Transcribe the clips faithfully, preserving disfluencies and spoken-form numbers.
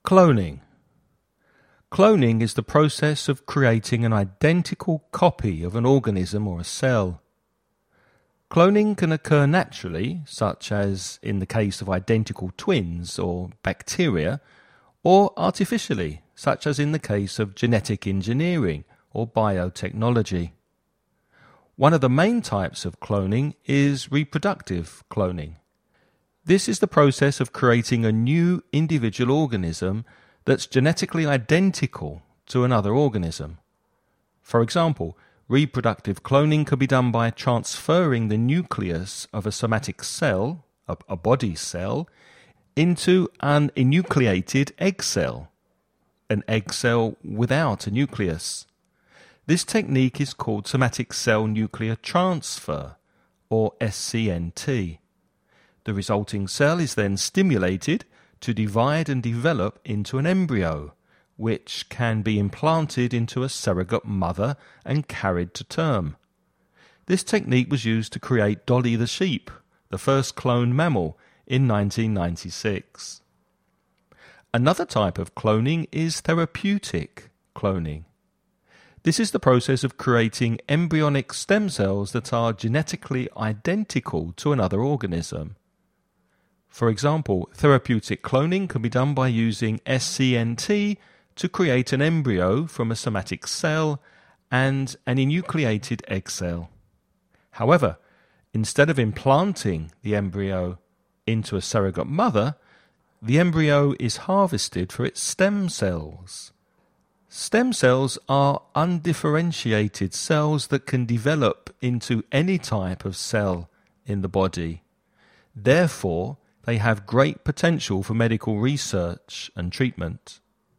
Cloning. Cloning is the process of creating an identical copy of an organism or a cell. Cloning can occur naturally, such as in the case of identical twins or bacteria, or artificially, such as in the case of genetic engineering or biotechnology. One of the main types of cloning is reproductive cloning. This is the process of creating a new individual organism that's genetically identical to another organism. For example, reproductive cloning can be done by transferring the nucleus of a somatic cell, a, a body cell, into an enucleated egg cell, an egg cell without a nucleus. This technique is called somatic cell nuclear transfer, or S C N T. The resulting cell is then stimulated to divide and develop into an embryo, which can be implanted into a surrogate mother and carried to term. This technique was used to create Dolly the sheep, the first cloned mammal, in nineteen ninety-six. Another type of cloning is therapeutic cloning. This is the process of creating embryonic stem cells that are genetically identical to another organism. For example, therapeutic cloning can be done by using S C N T to create an embryo from a somatic cell and an enucleated egg cell. However, instead of implanting the embryo into a surrogate mother, the embryo is harvested for its stem cells. Stem cells are undifferentiated cells that can develop into any type of cell in the body. Therefore, they have great potential for medical research and treatment.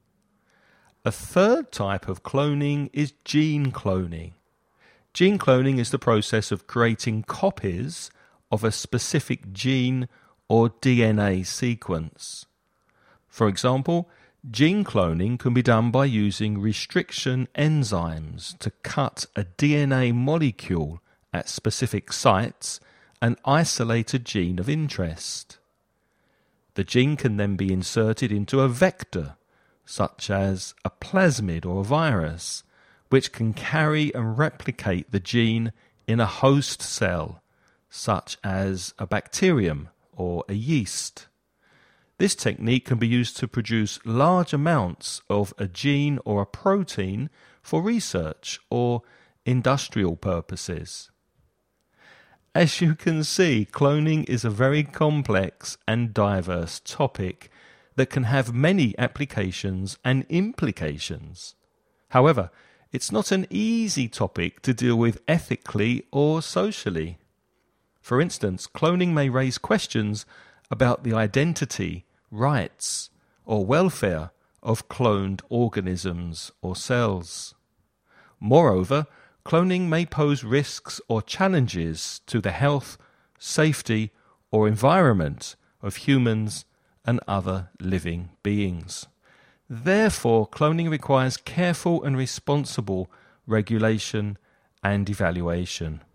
A third type of cloning is gene cloning. Gene cloning is the process of creating copies of a specific gene or D N A sequence. For example, gene cloning can be done by using restriction enzymes to cut a D N A molecule at specific sites and isolate a gene of interest. The gene can then be inserted into a vector, such as a plasmid or a virus, which can carry and replicate the gene in a host cell, such as a bacterium or a yeast. This technique can be used to produce large amounts of a gene or a protein for research or industrial purposes. As you can see, cloning is a very complex and diverse topic that can have many applications and implications. However, it's not an easy topic to deal with ethically or socially. For instance, cloning may raise questions about the identity, rights, or welfare of cloned organisms or cells. Moreover, cloning may pose risks or challenges to the health, safety, or environment of humans and other living beings. Therefore, cloning requires careful and responsible regulation and evaluation.